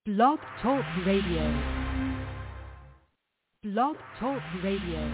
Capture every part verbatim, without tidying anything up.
Blog Talk Radio. Blog Talk Radio.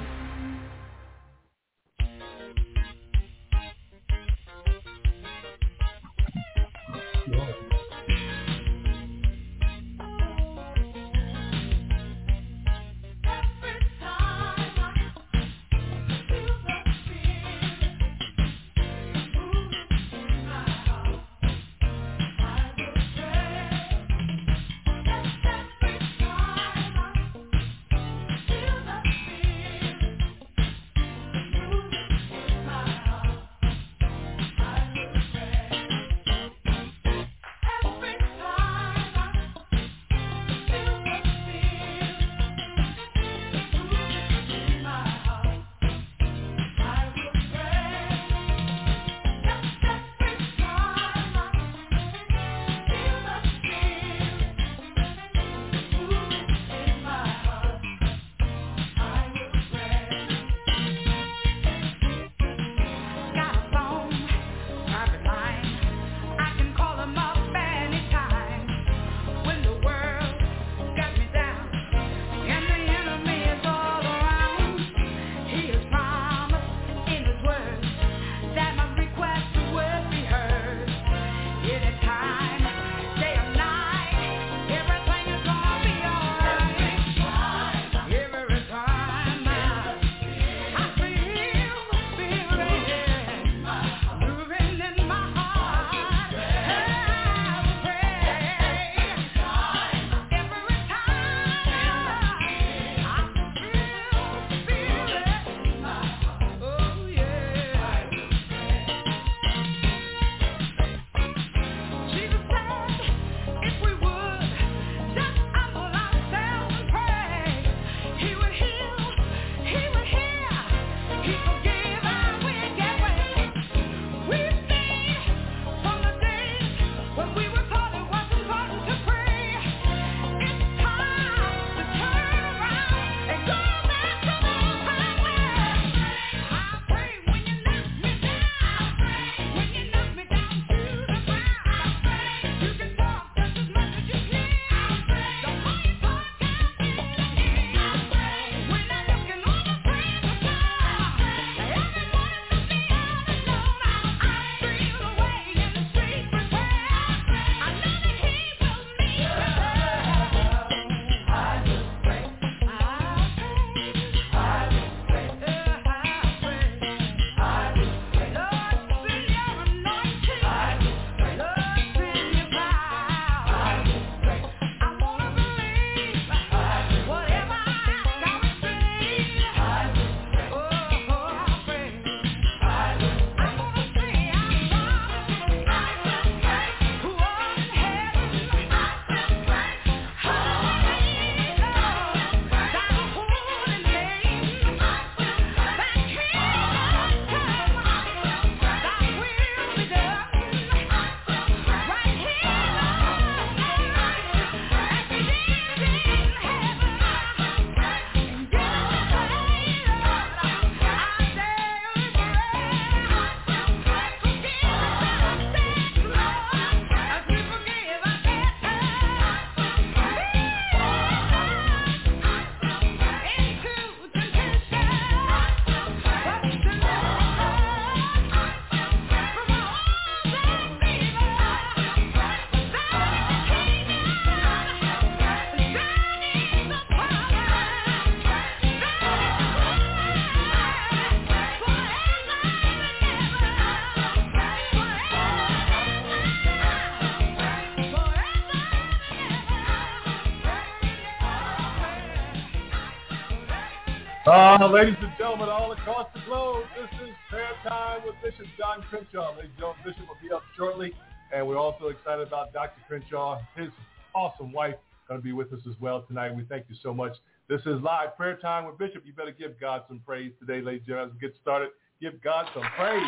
Uh, ladies and gentlemen, all across the globe, this is Prayer Time with Bishop John Crenshaw. Ladies and gentlemen, Bishop will be up shortly, and we're also excited about Doctor Crenshaw. His awesome wife going to be with us as well tonight. We thank you so much. This is live Prayer Time with Bishop. You better give God some praise today, ladies and gentlemen. As we get started, give God some praise.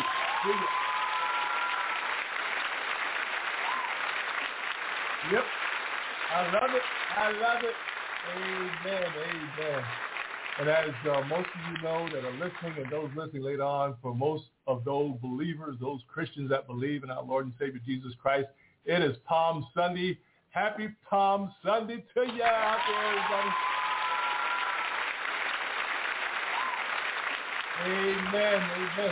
Yep, I love it. I love it. Amen. Amen. And as uh, most of you know that are listening and those listening later on, for most of those believers, those Christians that believe in our Lord and Savior Jesus Christ, it is Palm Sunday. Happy Palm Sunday to you out there, everybody. Amen, amen.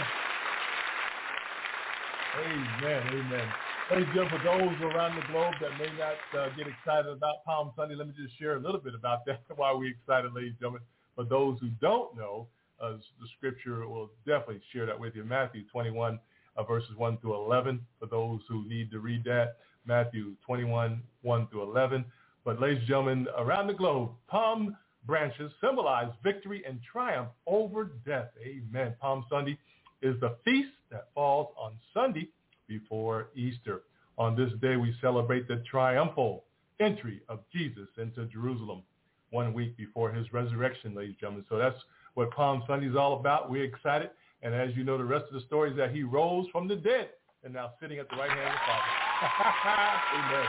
Amen, amen. Ladies and gentlemen, for those around the globe that may not uh, get excited about Palm Sunday, let me just share a little bit about that, why we're excited, ladies and gentlemen. For those who don't know, uh, the scripture will definitely share that with you. Matthew twenty-one, uh, verses one through eleven, for those who need to read that. Matthew twenty-one, one through eleven. But ladies and gentlemen, around the globe, palm branches symbolize victory and triumph over death. Amen. Palm Sunday is the feast that falls on Sunday before Easter. On this day, we celebrate the triumphal entry of Jesus into Jerusalem one week before his resurrection, ladies and gentlemen. So that's what Palm Sunday is all about. We're excited. And as you know, the rest of the story is that he rose from the dead and now sitting at the right hand of the Father.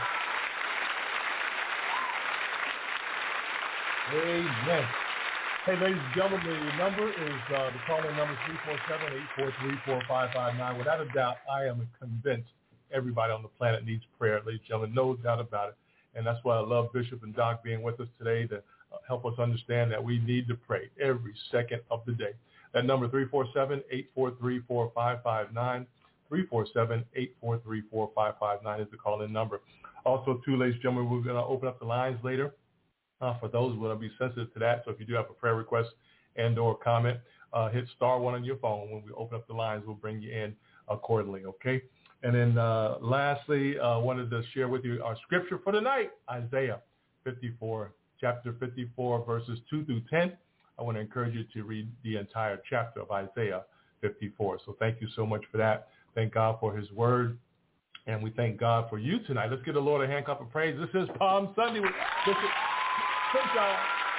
Amen. Amen. Hey, ladies and gentlemen, the number is, uh, the call-in number is three four seven, eight four three, four five five nine. Without a doubt, I am convinced everybody on the planet needs prayer, ladies and gentlemen, no doubt about it. And that's why I love Bishop and Doc being with us today to uh, help us understand that we need to pray every second of the day. That number, three four seven, eight four three, four five five nine. three four seven, eight four three, four five five nine is the call-in number. Also, too, ladies and gentlemen, we're going to open up the lines later. Uh, for those who will be sensitive to that. So if you do have a prayer request and or comment, uh, hit star one on your phone. When we open up the lines, we'll bring you in accordingly, okay? And then uh, lastly, I uh, wanted to share with you our scripture for tonight, Isaiah fifty-four, chapter fifty-four, verses two through ten. I want to encourage you to read the entire chapter of Isaiah fifty-four. So thank you so much for that. Thank God for his word. And we thank God for you tonight. Let's give the Lord a hand clap of praise. This is Palm Sunday with Bishop Crenshaw.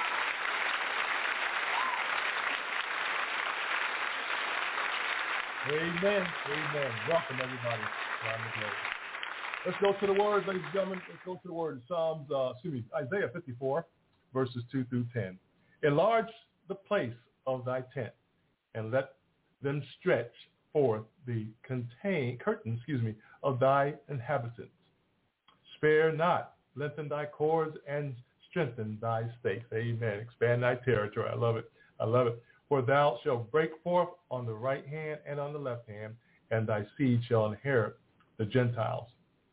Amen. Amen. Welcome, everybody, around the globe. Let's go to the word, ladies and gentlemen. Let's go to the word. Psalms, uh, excuse me, Isaiah fifty-four, verses two through ten. Enlarge the place of thy tent, and let them stretch forth the contain, curtain, excuse me, of thy inhabitants. Spare not, lengthen thy cords, and strengthen thy stakes. Amen. Expand thy territory. I love it. I love it. For thou shalt break forth on the right hand and on the left hand, and thy seed shall inherit the Gentiles,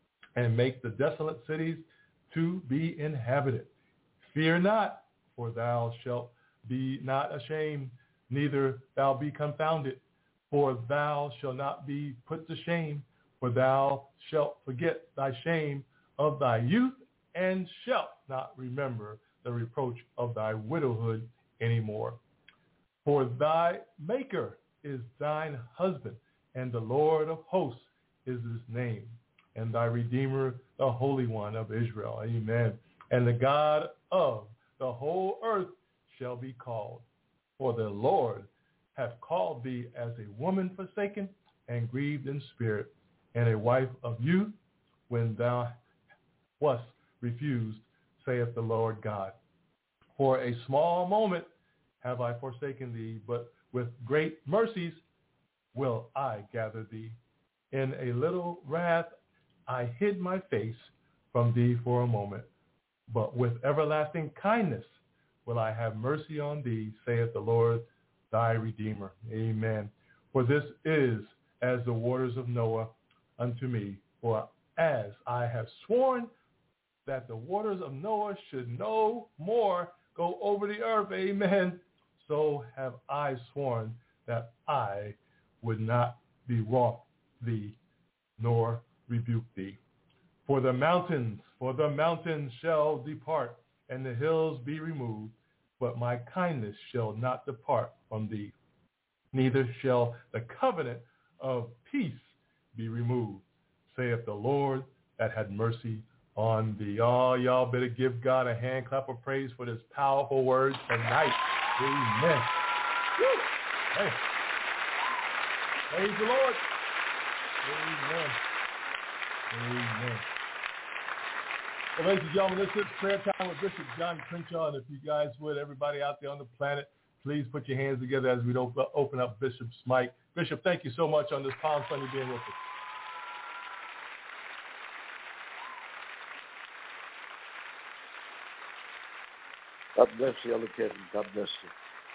and make the desolate cities to be inhabited. Fear not, for thou shalt be not ashamed, neither thou be confounded, for thou shalt not be put to shame, for thou shalt forget thy shame of thy youth, and shalt not remember the reproach of thy widowhood anymore. For thy Maker is thine husband, and the Lord of hosts is his name, and thy Redeemer, the Holy One of Israel. Amen. And the God of the whole earth shall be called. For the Lord hath called thee as a woman forsaken and grieved in spirit, and a wife of youth when thou wast refused, saith the Lord God. For a small moment have I forsaken thee, but with great mercies will I gather thee. In a little wrath I hid my face from thee for a moment, but with everlasting kindness will I have mercy on thee, saith the Lord thy Redeemer. Amen. For this is as the waters of Noah unto me, for as I have sworn that the waters of Noah should no more go over the earth, amen, so have I sworn that I would not be wroth thee, nor rebuke thee. For the mountains, for the mountains shall depart, and the hills be removed, but my kindness shall not depart from thee, neither shall the covenant of peace be removed, saith the Lord that had mercy on thee. Oh, y'all better give God a hand clap of praise for this powerful word tonight. Amen. Woo. Hey. Praise the Lord. Amen. Amen. Well, ladies and gentlemen, this is prayer time with Bishop John Crenshaw. And if you guys would, everybody out there on the planet, please put your hands together as we open up Bishop's mic. Bishop, thank you so much on this Palm Sunday being with us. God bless you, Elder Kevin. God bless you.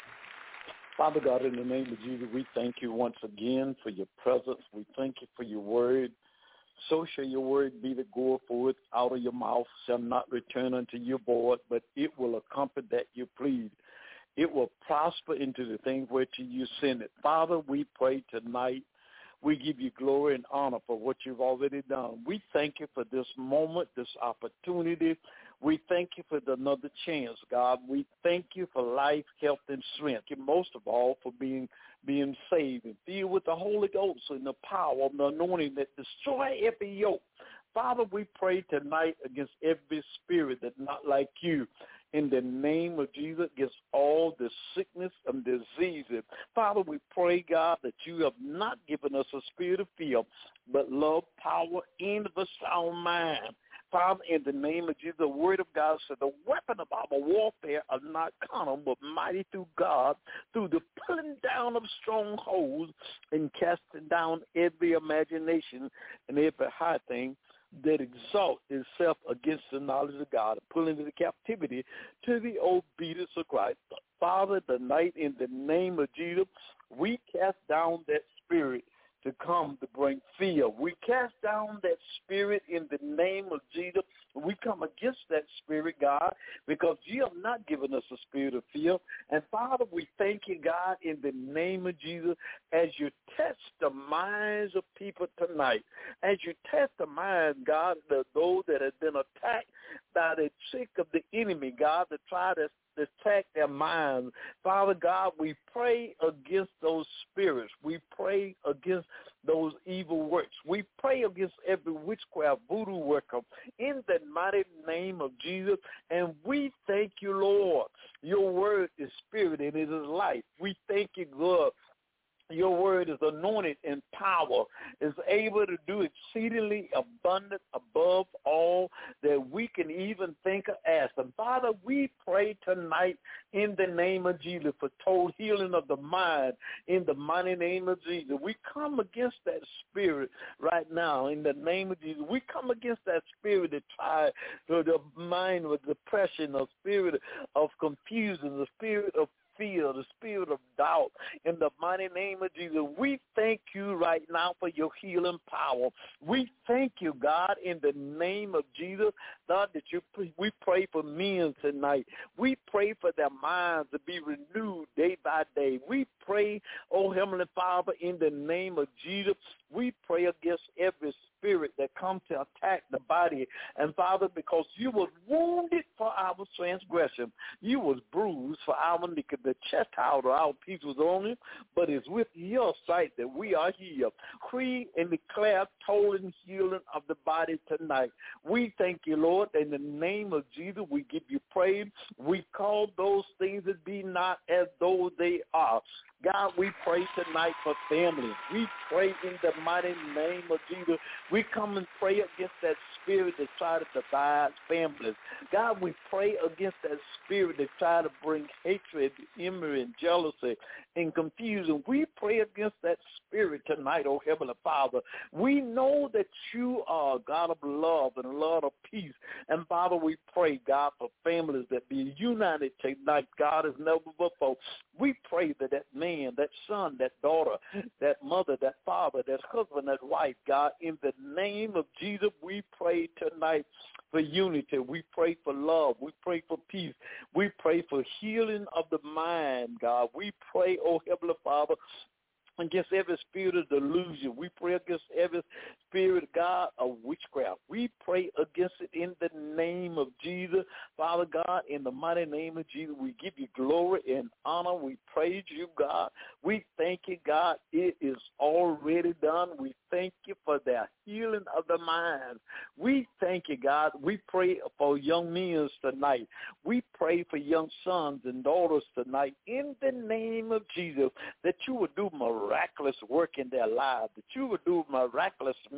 Father God, in the name of Jesus, we thank you once again for your presence. We thank you for your word. So shall your word be that goeth forth out of your mouth, shall not return unto you void, but it will accomplish that you please. It will prosper into the thing whereto you send it. Father, we pray tonight. We give you glory and honor for what you've already done. We thank you for this moment, this opportunity. We thank you for another chance, God. We thank you for life, health, and strength, and most of all for being being saved and filled with the Holy Ghost and the power of the anointing that destroy every yoke. Father, we pray tonight against every spirit that's not like you. In the name of Jesus, against all the sickness and diseases. Father, we pray, God, that you have not given us a spirit of fear, but love, power, and of a sound mind. Father, in the name of Jesus, the word of God said the weapon of our warfare are not carnal, but mighty through God, through the pulling down of strongholds and casting down every imagination and every high thing that exalt itself against the knowledge of God, and pulling into captivity to the obedience of Christ. Father, tonight, in the name of Jesus, we cast down that spirit to come to bring fear. We cast down that spirit in the name of Jesus. We come against that spirit, God, because you have not given us a spirit of fear. And, Father, we thank you, God, in the name of Jesus, as you test the minds of people tonight, as you test the minds, God, of those that have been attacked by the trick of the enemy, God, to try to attack their minds. Father God, we pray against those spirits. We pray against those evil works. We pray against every witchcraft, voodoo worker in the mighty name of Jesus. And we thank you, Lord. Your word is spirit and it is life. We thank you, God. Your word is anointed in power, is able to do exceedingly abundant above all that we can even think or ask. And Father, we pray tonight in the name of Jesus for total healing of the mind in the mighty name of Jesus. We come against that spirit right now in the name of Jesus. We come against that spirit that tries to the mind with depression, a spirit of confusion, the spirit of fear, the spirit of doubt, in the mighty name of Jesus. We thank you right now for your healing power. We thank you, God, in the name of Jesus, God, that you we pray for men tonight. We pray for their minds to be renewed day by day. We pray, oh Heavenly Father, in the name of Jesus, we pray against every spirit that comes to attack the body. And Father, because you were wounded for our transgression, you was bruised for our iniquity. The chastisement of our peace was on him, but it's with your sight that we are healed. Free and declare total healing of the body tonight. We thank you, Lord. In the name of Jesus, we give you praise. We call those things that be not as though they are. God, we pray tonight for families. We pray in the mighty name of Jesus. We come and pray against that spirit that try to divide families. God, we pray against that spirit that try to bring hatred, envy, and jealousy and confusion. We pray against that spirit tonight, oh Heavenly Father. We know that you are a God of love and a Lord of peace. And Father, we pray, God, for families that be united tonight, God, as never before. We pray that that man, that son, that daughter, that mother, that father, that husband, that wife, God, in the name of Jesus, we pray tonight for unity. We pray for love. We pray for peace. We pray for healing of the mind, God. We pray, oh Heavenly Father, against every spirit of delusion. We pray against every spirit, God, of witchcraft. We pray against it in the name of Jesus. Father God, in the mighty name of Jesus, we give you glory and honor. We praise you, God. We thank you, God. It is already done. We thank you for the healing of the mind. We thank you, God. We pray for young men tonight. We pray for young sons and daughters tonight in the name of Jesus, that you would do miraculous work in their lives, that you would do miraculous miracles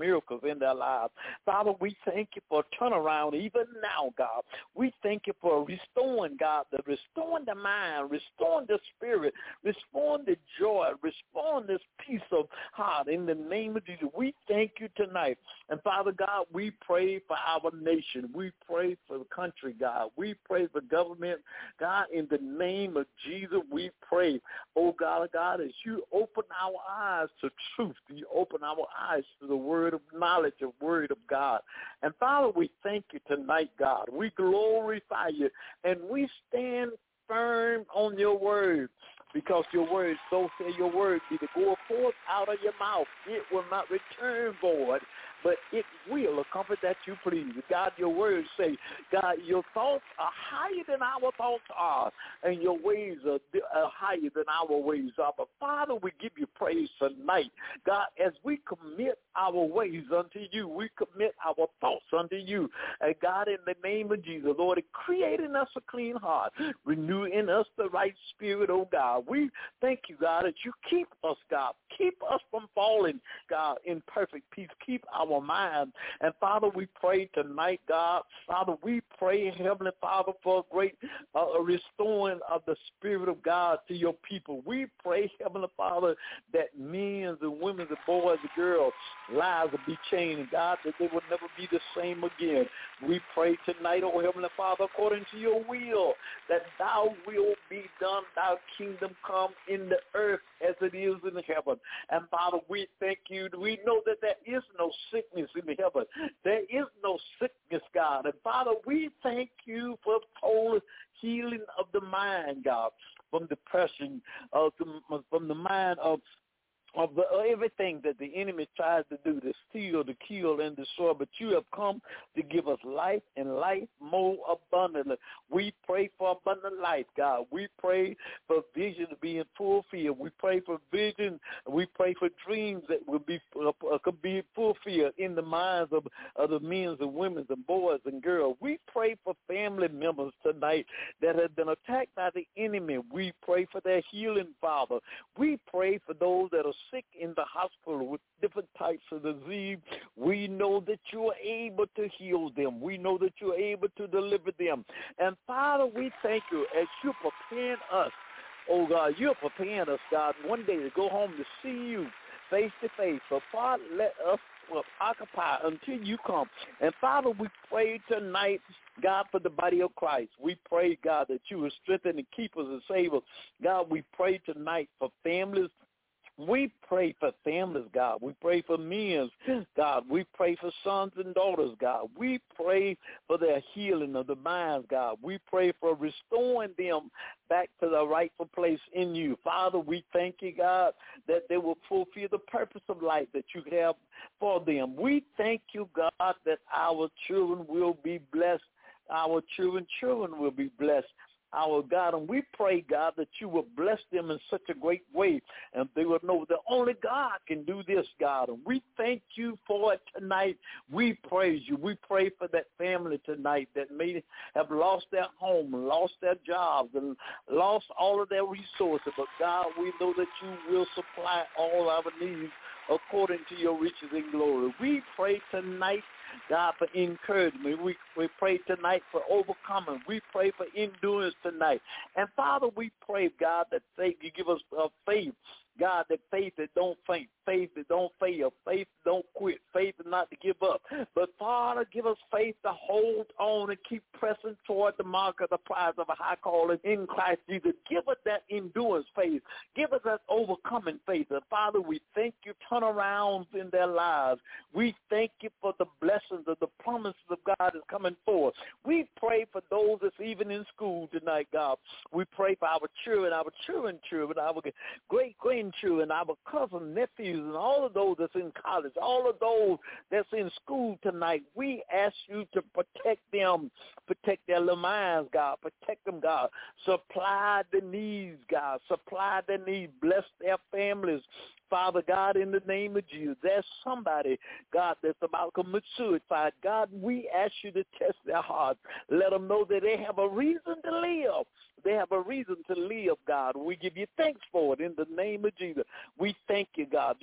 miracles in their lives. Father, we thank you for turnaround even now, God. We thank you for restoring, God, the restoring the mind, restoring the spirit, restoring the joy, restoring this peace of heart in the name of Jesus. We thank you tonight. And Father God, we pray for our nation. We pray for the country, God. We pray for government. God, in the name of Jesus, we pray, oh God, God, as you open our eyes to truth, you open our eyes to the word of knowledge, the word of God. And Father, we thank you tonight, God. We glorify you, and we stand firm on your word, because your word, so say your word, be to go forth out of your mouth. It will not return void, but it will accomplish that you please. God, your words say, God, your thoughts are higher than our thoughts are, and your ways are, are higher than our ways are. But Father, we give you praise tonight. God, as we commit our ways unto you, we commit our thoughts unto you. And God, in the name of Jesus, Lord, create in us a clean heart, renew in us the right spirit, oh God. We thank you, God, that you keep us, God. Keep us from falling, God, in perfect peace. Keep our mind. And Father, we pray tonight, God. Father, we pray, Heavenly Father, for a great uh, restoring of the Spirit of God to your people. We pray, Heavenly Father, that men and women and boys and girls, lives will be changed, God, that they will never be the same again. We pray tonight, oh Heavenly Father, according to your will, that thy will be done, thy kingdom come in the earth as it is in heaven. And Father, we thank you. We know that there is no sickness in heaven. There is no sickness, God. And Father, we thank you for total healing of the mind, God, from depression, uh, from the mind of of the, everything that the enemy tries to do, to steal, to kill, and destroy. But you have come to give us life and life more abundantly. We pray for abundant life, God. We pray for vision to be in fulfilled. We pray for vision. We pray for dreams that will be uh, could be fulfilled in the minds of, of the men and women and boys and girls. We pray for family members tonight that have been attacked by the enemy. We pray for their healing, Father. We pray for those that are sick in the hospital with different types of disease. We know that you are able to heal them. We know that you are able to deliver them. And Father, we thank you as you're preparing us. Oh God, you're preparing us, God, one day to go home to see you face to face. So Father, let us occupy until you come. And Father, we pray tonight, God, for the body of Christ. We pray, God, that you will strengthen and keep us and save us. God, we pray tonight for families. We pray for families, God. We pray for men, God. We pray for sons and daughters, God. We pray for their healing of the minds, God. We pray for restoring them back to the rightful place in you. Father, we thank you, God, that they will fulfill the purpose of life that you have for them. We thank you, God, that our children will be blessed. Our children, children will be blessed. Our God, and we pray, God, that you will bless them in such a great way, and they will know that only God can do this, God, and we thank you for it tonight. We praise you. We pray for that family tonight that may have lost their home, lost their jobs, and lost all of their resources, but God, we know that you will supply all our needs according to your riches and glory. We pray tonight, God, for encouragement. We, we pray tonight for overcoming. We pray for endurance tonight. And, Father, we pray, God, that faith, you give us uh, faith. God, that faith that don't faint, faith that don't fail, faith that don't quit, faith not to give up. But, Father, give us faith to hold on and keep pressing toward the mark of the prize of a high calling in Christ Jesus. Give us that endurance faith. Give us that overcoming faith. And, Father, we thank you turnarounds in their lives. We thank you for the blessings of the promises of God is coming forth. We pray for those that's even in school tonight, God. We pray for our children, our children, children, our great-grandchildren, children, our cousins, nephews, and all of those that's in college, all of those that's in school tonight. We ask you to protect them, protect their little minds, God. Protect them, God. Supply the needs, God. Supply the needs. Bless their families. Father God, in the name of Jesus, there's somebody, God, that's about to commit suicide. God, we ask you to test their hearts. Let them know that they have a reason to live. They have a reason to live, God. We give you thanks for it in the name of Jesus. We thank you, God.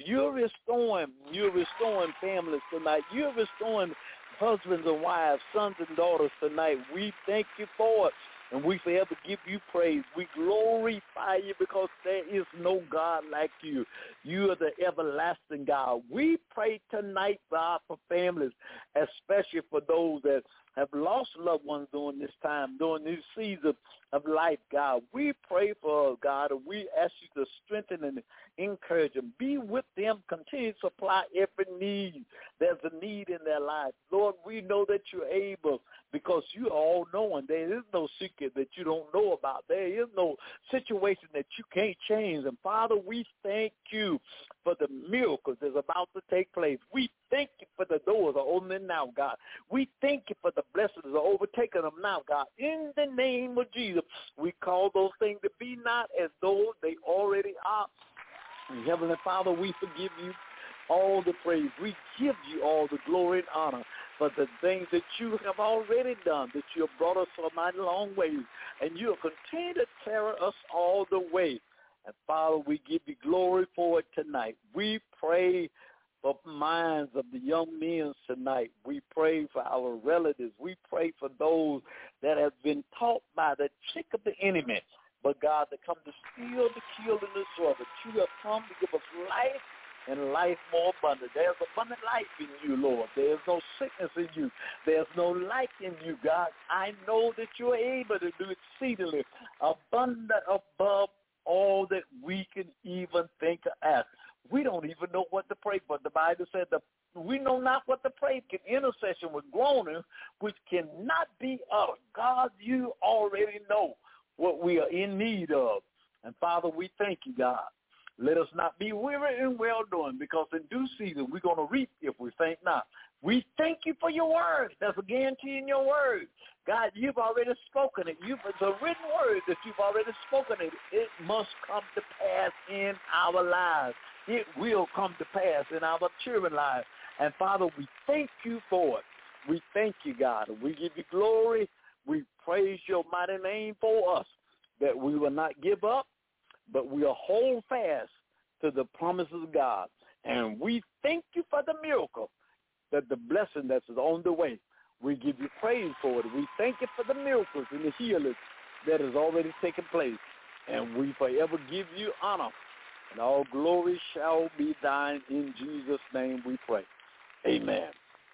You're restoring, you're restoring families tonight. You're restoring husbands and wives, sons and daughters tonight. We thank you for it, and we forever give you praise. We glorify you because there is no God like you. You are the everlasting God. We pray tonight, God, for families, especially for those that have lost loved ones during this time, during this season of life, God. We pray for, God, and we ask you to strengthen and encourage them. Be with them. Continue to supply every need. There's a need in their lives. Lord, we know that you're able because you are all-knowing. There is no secret that you don't know about. There is no situation that you can't change. And, Father, we thank you for the miracles that's about to take place. We thank you for the doors are opening now, God. We thank you for the blessings are overtaking them now, God. In the name of Jesus, we call those things to be not as though they already are. And Heavenly Father, we forgive you all the praise. We give you all the glory and honor for the things that you have already done, that you have brought us a mighty long way, and you will continue to carry us all the way. And, Father, we give you glory for it tonight. We pray for minds of the young men tonight. We pray for our relatives. We pray for those that have been taught by the trick of the enemy. But, God, to come to steal, to kill, and destroy. But you have come to give us life and life more abundant. There's abundant life in you, Lord. There's no sickness in you. There's no lack in you, God. I know that you're able to do exceedingly abundant above all that we can even think or ask. We don't even know what to pray for. The Bible said that we know not what to pray. Can intercession with groaning, which cannot be uttered. God, you already know what we are in need of. And, Father, we thank you, God. Let us not be weary in well-doing, because in due season we're going to reap if we faint not. We thank you for your word. There's a guarantee in your word. God, you've already spoken it. You've, it's a written word that you've already spoken it. It must come to pass in our lives. It will come to pass in our children's lives. And, Father, we thank you for it. We thank you, God. We give you glory. We praise your mighty name for us, that we will not give up, but we'll hold fast to the promises of God. And we thank you for the miracle, that the blessing that's on the way. We give you praise for it. We thank you for the miracles and the healings that has already taken place. And we forever give you honor. And all glory shall be thine. In Jesus' name we pray. Amen.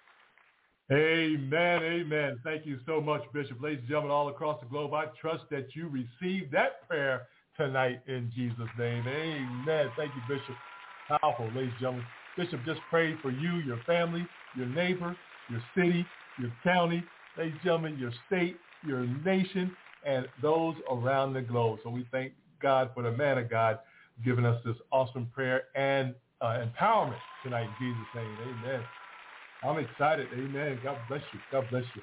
Amen, amen. Thank you so much, Bishop. Ladies and gentlemen, all across the globe, I trust that you received that prayer tonight in Jesus' name. Amen. Thank you, Bishop. Powerful, ladies and gentlemen. Bishop just prayed for you, your family, your neighbor, your city, your county, ladies and gentlemen, your state, your nation, and those around the globe. So we thank God for the man of God giving us this awesome prayer and uh, empowerment tonight in Jesus' name. Amen. I'm excited. Amen. God bless you. God bless you.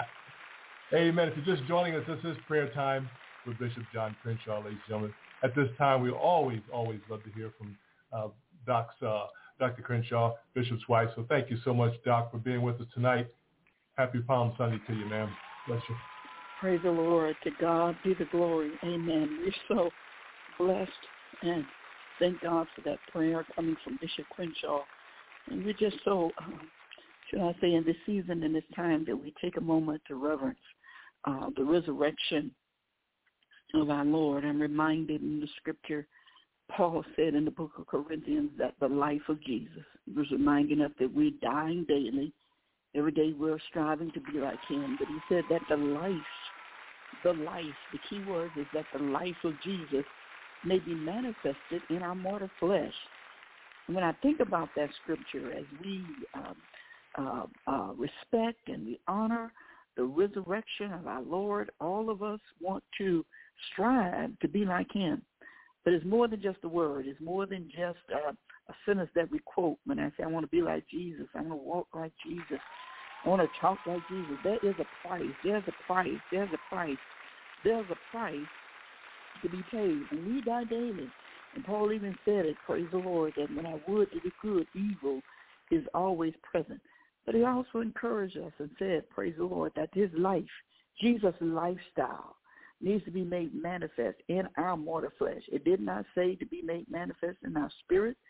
Amen. If you're just joining us, this is prayer time with Bishop John Crenshaw, ladies and gentlemen. At this time, we always, always love to hear from uh, Doc's, uh, Doctor Crenshaw, Bishop's wife. So thank you so much, Doc, for being with us tonight. Happy Palm Sunday to you, ma'am. Bless you. Praise the Lord. To God be the glory. Amen. We're so blessed, and thank God for that prayer coming from Bishop Crenshaw. And we're just so, uh, should I say, in this season, in this time, that we take a moment to reverence uh, the resurrection of our Lord. I'm reminded in the scripture, Paul said in the book of Corinthians, that the life of Jesus, he was reminding us that we're dying daily. Every day we're striving to be like him. But he said that the life, the life, the key word is that the life of Jesus may be manifested in our mortal flesh. And when I think about that scripture, as we um, uh, uh, respect and we honor the resurrection of our Lord, all of us want to strive to be like him. But it's more than just a word. It's more than just uh, a sentence that we quote when I say, I want to be like Jesus. I want to walk like Jesus. I want to talk like Jesus. There is a price. There's a price. There's a price. There's a price to be paid. And we die daily. And Paul even said it, praise the Lord, that when I would do the good, evil is always present. But he also encouraged us and said, praise the Lord, that his life, Jesus' lifestyle, needs to be made manifest in our mortal flesh. It did not say to be made manifest in our spirit.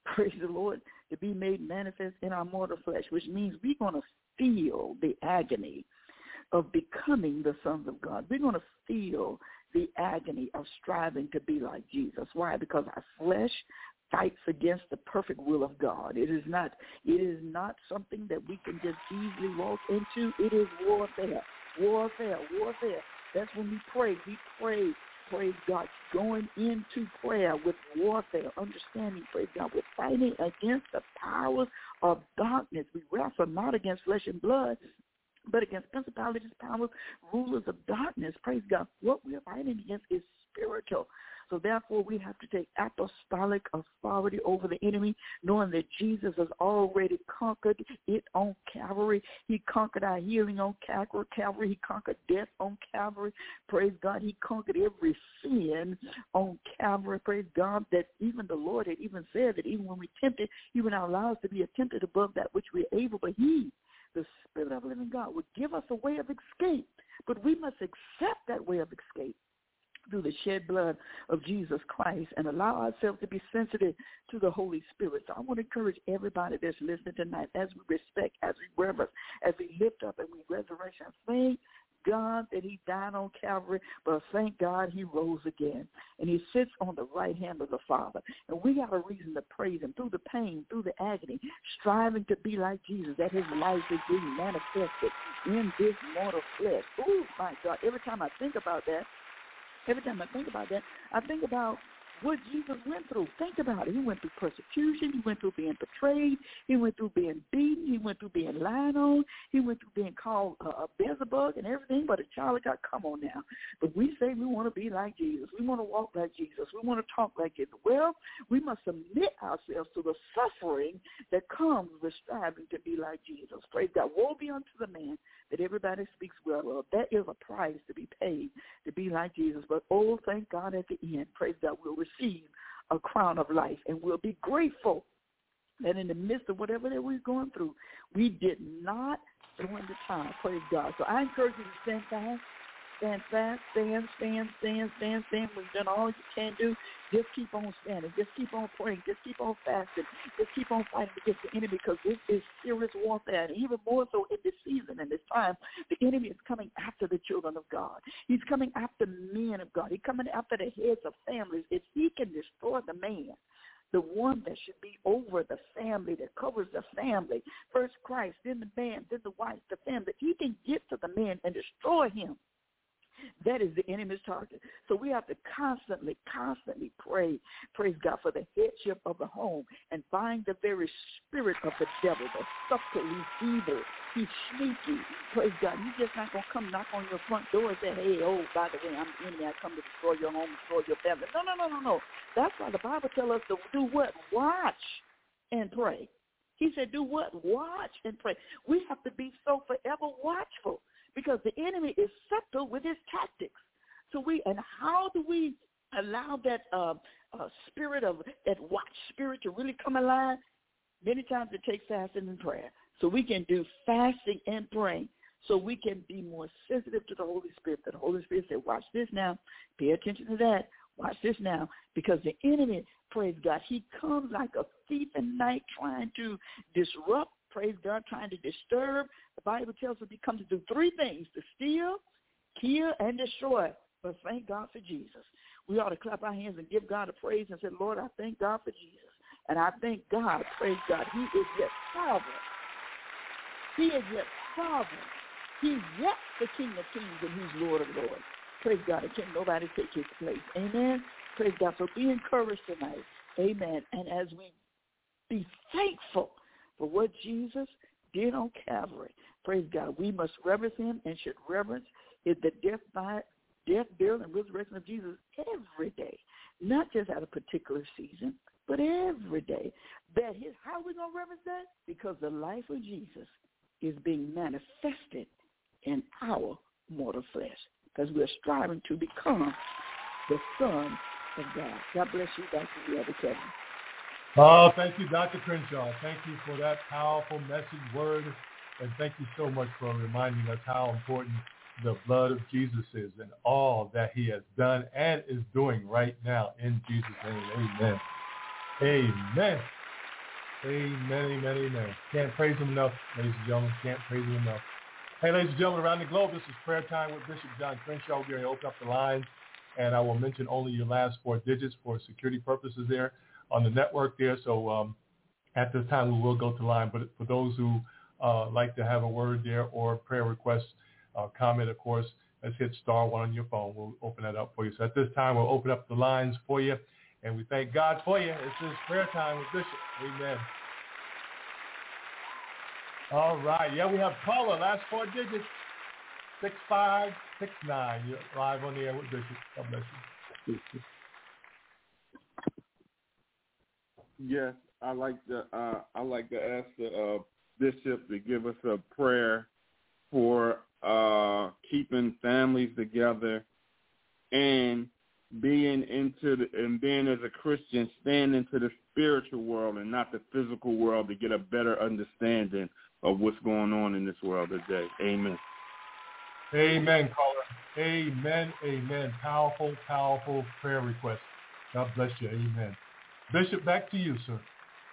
praise the Lord, to be made manifest in our mortal flesh, which means we're going to feel the agony of becoming the sons of God. We're going to feel the agony of striving to be like Jesus. Why? Because our flesh fights against the perfect will of God. It is not, it is not something that we can just easily walk into. It is warfare, warfare, warfare. That's when we pray. We pray, praise God, going into prayer with warfare, understanding, praise God, we're fighting against the powers of darkness. We wrestle not against flesh and blood, but against principalities, powers, rulers of darkness. Praise God. What we're fighting against is spiritual. So therefore, we have to take apostolic authority over the enemy, knowing that Jesus has already conquered it on Calvary. He conquered our healing on Calvary. He conquered death on Calvary. Praise God. He conquered every sin on Calvary. Praise God, that even the Lord had even said that even when we tempted, he would not allow us to be tempted above that which we're able, but he, the Spirit of the living God, would give us a way of escape. But we must accept that way of escape through the shed blood of Jesus Christ and allow ourselves to be sensitive to the Holy Spirit. So I want to encourage everybody that's listening tonight, as we respect, as we reverence, as we lift up and we resurrection, thank God that he died on Calvary, but thank God he rose again. And he sits on the right hand of the Father. And we got a reason to praise him through the pain, through the agony, striving to be like Jesus, that his life is being manifested in this mortal flesh. Oh, my God. Every time I think about that, Every time I think about that, I think about what Jesus went through. Think about it. He went through persecution. He went through being betrayed. He went through being beaten. He went through being lied on. He went through being called uh, a Beelzebub and everything but a child of God. Come on now. But we say we want to be like Jesus. We want to walk like Jesus. We want to talk like Jesus. Well, we must submit ourselves to the suffering that comes with striving to be like Jesus. Praise God. Woe be unto the man that everybody speaks well of. That is a price to be paid to be like Jesus. But, oh, thank God at the end, praise God, we'll receive a crown of life, and we'll be grateful that in the midst of whatever that we're going through, we did not throw in the towel. Praise God. So I encourage you to stand fast, stand fast, stand, stand, stand, stand, stand. When you've done all you can do, just keep on standing. Just keep on praying. Just keep on fasting. Just keep on fighting against the enemy, because this is serious warfare. And even more so in this season and this time, the enemy is coming after the children of God. He's coming after men of God. He's coming after the heads of families. If he can destroy the man, the one that should be over the family, that covers the family, first Christ, then the man, then the wife, the family, he can get to the man and destroy him. That is the enemy's target. So we have to constantly, constantly pray, praise God, for the headship of the home and bind the very spirit of the devil, the subtle, he's evil, he's sneaky. Praise God. He's just not going to come knock on your front door and say, hey, oh, by the way, I'm the enemy. I come to destroy your home, destroy your family. No, no, no, no, no. That's why the Bible tells us to do what? Watch and pray. He said, do what? Watch and pray. We have to be so forever watchful, because the enemy is subtle with his tactics. So we, and how do we allow that uh, uh, spirit of, that watch spirit to really come alive? Many times it takes fasting and prayer. So we can do fasting and praying, so we can be more sensitive to the Holy Spirit. That the Holy Spirit said, watch this now, pay attention to that, watch this now, because the enemy, praise God, he comes like a thief in the night trying to disrupt, praise God, trying to disturb. The Bible tells us he comes to do three things: to steal, kill, and destroy. But thank God for Jesus. We ought to clap our hands and give God a praise and say, Lord, I thank God for Jesus. And I thank God, praise God, he is yet sovereign. He is yet sovereign. He's yet the King of kings and he's Lord of lords. Praise God. And can nobody take his place. Amen. Praise God. So be encouraged tonight. Amen. And as we be thankful for what Jesus did on Calvary, praise God, we must reverence him and should reverence the death, by, death, burial, and resurrection of Jesus every day, not just at a particular season, but every day. That his, how are we going to reverence that? Because the life of Jesus is being manifested in our mortal flesh, because we're striving to become the Son of God. God bless you, Doctor Brother Kevin. Oh, thank you, Doctor Crenshaw. Thank you for that powerful message word, and thank you so much for reminding us how important the blood of Jesus is and all that he has done and is doing right now in Jesus' name. Amen. Amen. Amen, amen, amen. Can't praise him enough, ladies and gentlemen. Can't praise him enough. Hey, ladies and gentlemen, around the globe, this is Prayer Time with Bishop John Crenshaw. We're going to open up the lines, and I will mention only your last four digits for security purposes there on the network there. So um, at this time, we will go to line. But for those who uh, like to have a word there or prayer request, uh, comment, of course, let's hit star one on your phone. We'll open that up for you. So at this time, we'll open up the lines for you, and we thank God for you. This is Prayer Time with Bishop. Amen. All right. Yeah, we have caller, last four digits, six five six nine. You're live on the air with Bishop. God bless you. Yes, I like to. Uh, I like to ask the uh, Bishop to give us a prayer for uh, keeping families together and being into the, and being as a Christian, staying into the spiritual world and not the physical world to get a better understanding of what's going on in this world today. Amen. Amen, caller. Amen, amen. Powerful, powerful prayer request. God bless you. Amen. Bishop, back to you, sir.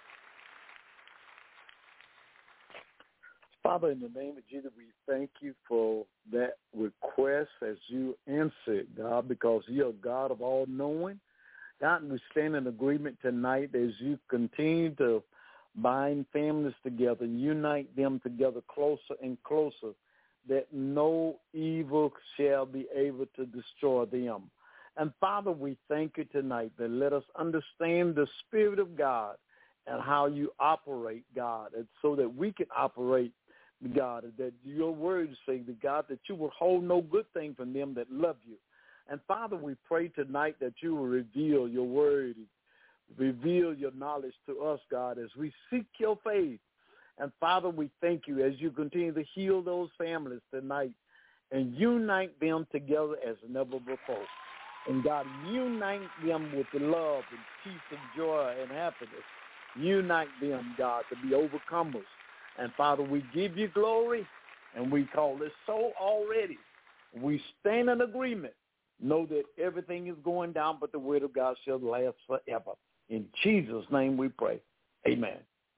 Father, in the name of Jesus, we thank you for that request as you answered, God, because you're God of all knowing. God, we stand in agreement tonight as you continue to bind families together, unite them together closer and closer, that no evil shall be able to destroy them. And Father, we thank you tonight that let us understand the Spirit of God and how you operate, God, and so that we can operate, God, that your words say, that God, that you will hold no good thing from them that love you. And Father, we pray tonight that you will reveal your word, reveal your knowledge to us, God, as we seek your faith. And Father, we thank you as you continue to heal those families tonight and unite them together as never before. And God, unite them with the love and peace and joy and happiness. Unite them, God, to be overcomers. And Father, we give you glory, and we call this so already. We stand in agreement. Know that everything is going down, but the word of God shall last forever. In Jesus' name we pray. Amen.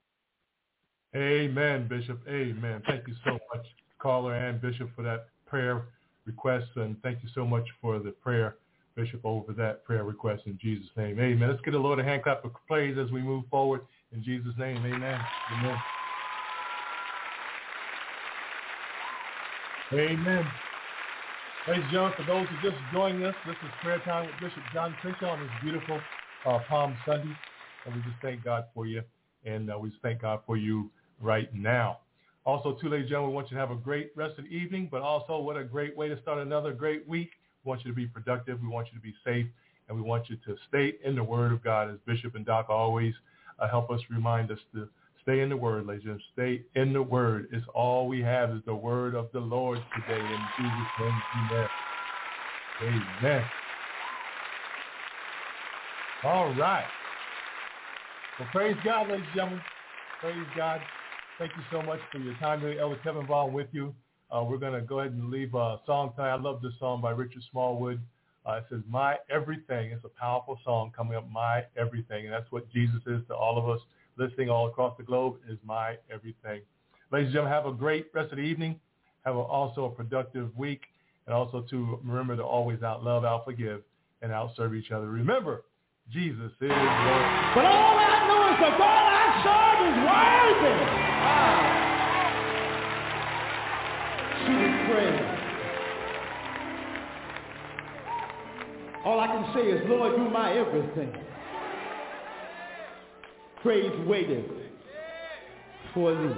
Amen, Bishop. Amen. Thank you so much, caller and Bishop, for that prayer request, and thank you so much for the prayer, Bishop, over that prayer request in Jesus' name. Amen. Let's get a Lord a hand clap of praise as we move forward in Jesus' name. Amen. Amen. Amen. Ladies and gentlemen, for those who just joined us, this is Prayer Time with Bishop John Crenshaw on this beautiful uh, Palm Sunday. And we just thank God for you. And uh, we just thank God for you right now. Also, too, ladies and gentlemen, we want you to have a great rest of the evening, but also what a great way to start another great week. We want you to be productive. We want you to be safe. And we want you to stay in the Word of God, as Bishop and Doc always uh, help us remind us to stay in the Word, ladies and gentlemen. Stay in the Word. It's all we have is the Word of the Lord today. In Jesus' name, amen. Amen. All right. Well, praise God, ladies and gentlemen. Praise God. Thank you so much for your time today. Elder Kevin Vaughn with you. Uh, we're going to go ahead and leave a song tonight. I love this song by Richard Smallwood. Uh, it says, My Everything. It's a powerful song coming up, My Everything. And that's what Jesus is to all of us listening all across the globe, is My Everything. Ladies and gentlemen, have a great rest of the evening. Have a, also a productive week. And also to remember to always out-love, out-forgive, and out-serve each other. Remember, Jesus is Lord. But all I know is the God I serve is worthy. Ah. Sweet prayer. All I can say is, Lord, you're my everything. Praise waited for thee.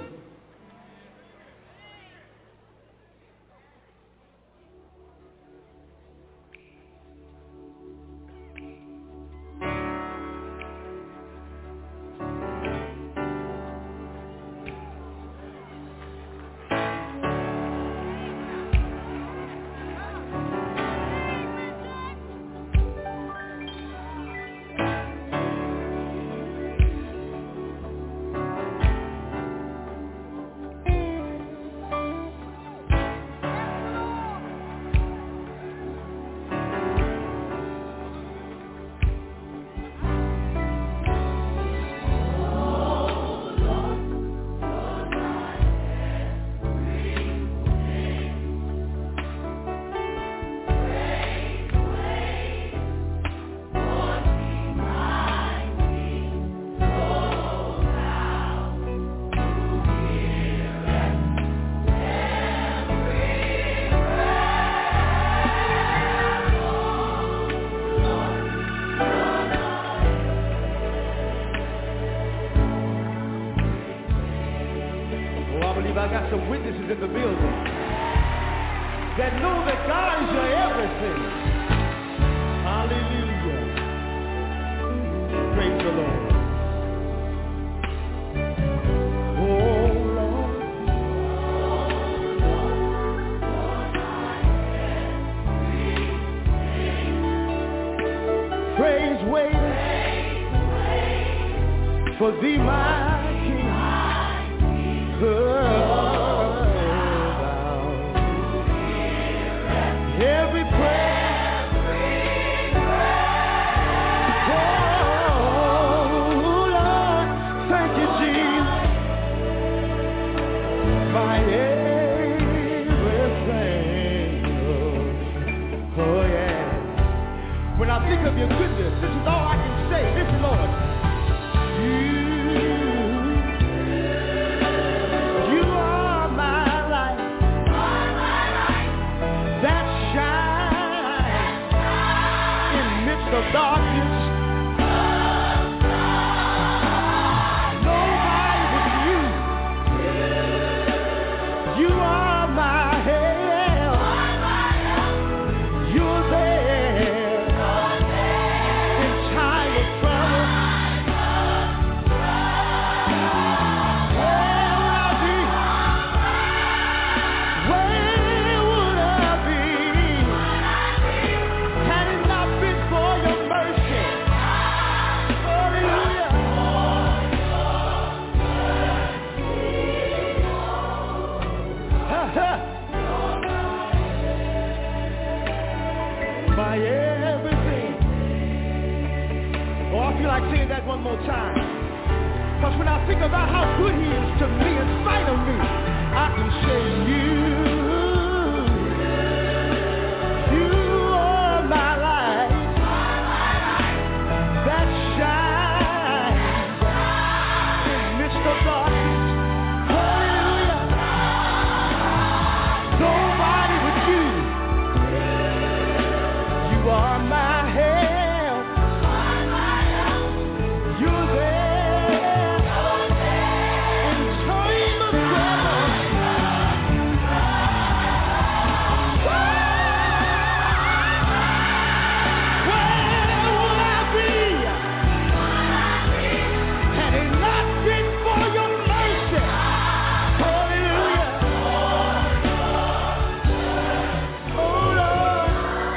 believers in the building that know that God is your everything. Hallelujah. Praise the Lord. Oh, Lord. Praise waiting for thee, my King. Every prayer, oh Lord, thank you, Jesus, my everything. Oh yeah. When I think of your goodness, this is all I can say. Listen, Lord, you. Of darkness, nobody but you. You are my help. You're there in time of trouble. Where would I be? Where would I be? Had it not been for your mercy. Hallelujah. My everything. Oh, I feel like saying that one more time. Because when I think about how good he is to me in spite of me, I can say you. You are my light. That shines in the midst of darkness. Hallelujah. Nobody but you. You are my help. You're there in time of trouble. Where would I be had it not been for your mercy? Hallelujah. Oh Lord.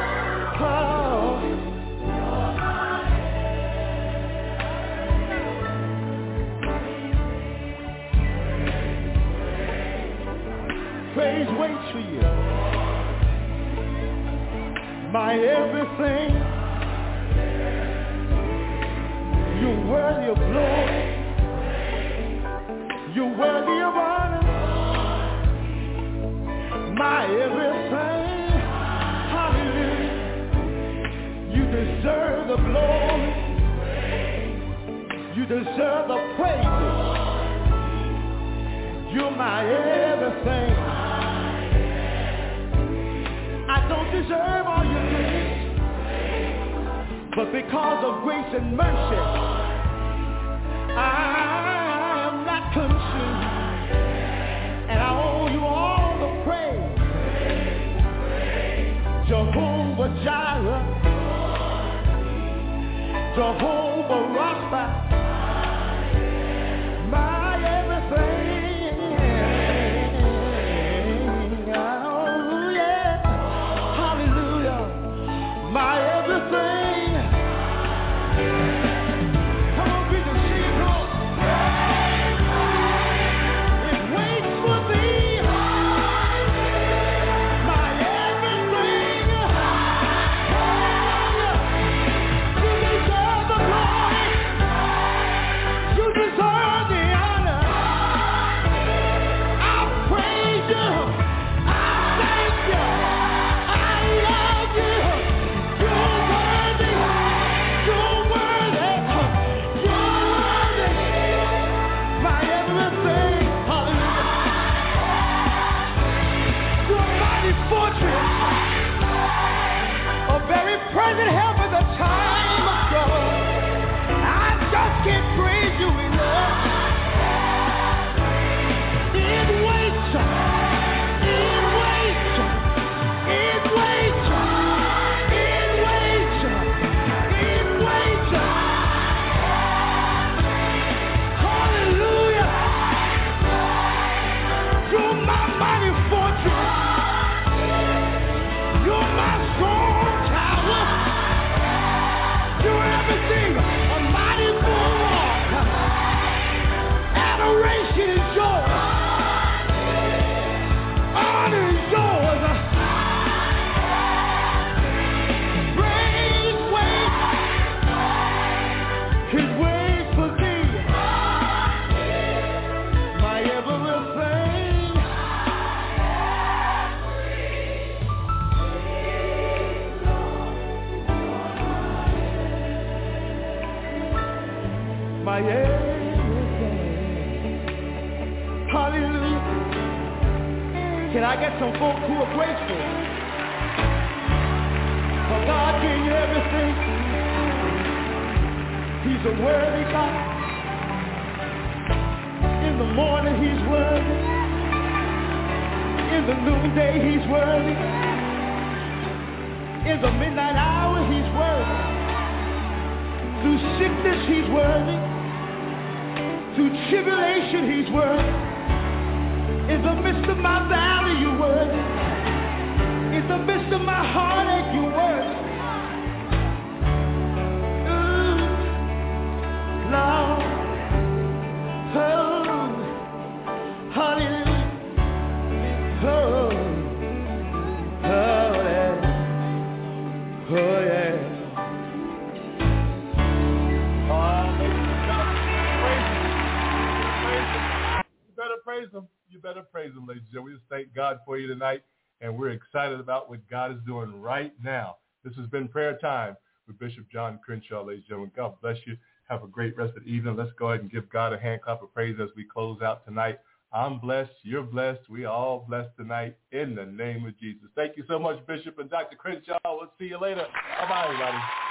Oh. Praise waits for you. My everything. You're worthy of glory. You're worthy of honor. My everything. Hallelujah. You deserve the glory. You deserve the praise. You're my everything. I don't deserve all your goodness, but because of grace and mercy, I am not consumed, and I owe you all the praise. Jehovah Jireh, Jehovah Rapha, my everything. Oh yeah, hallelujah, my everything. Come on, people, sing it on. It waits for thee, my everything. Hallelujah, you deserve the glory. my everything. Hallelujah. Can I get some folk who are grateful for God gave you everything? He's a worthy God. In the morning he's worthy. In the noonday he's worthy. In the midnight hour he's worthy. Through sickness he's worthy. Through tribulation he's worthy. In the midst of my valley you're worthy. In the midst of my heartache you're worthy. Ooh, Lord, oh, hallelujah, oh, oh, yeah, oh, yeah. Praise him. You better praise him, ladies and gentlemen. We just thank God for you tonight, and we're excited about what God is doing right now. This has been Prayer Time with Bishop John Crenshaw, ladies and gentlemen. God bless you. Have a great rest of the evening. Let's go ahead and give God a hand clap of praise as we close out tonight. I'm blessed. You're blessed. We are all blessed tonight in the name of Jesus. Thank you so much, Bishop and Doctor Crenshaw. We'll see you later. Bye-bye, everybody.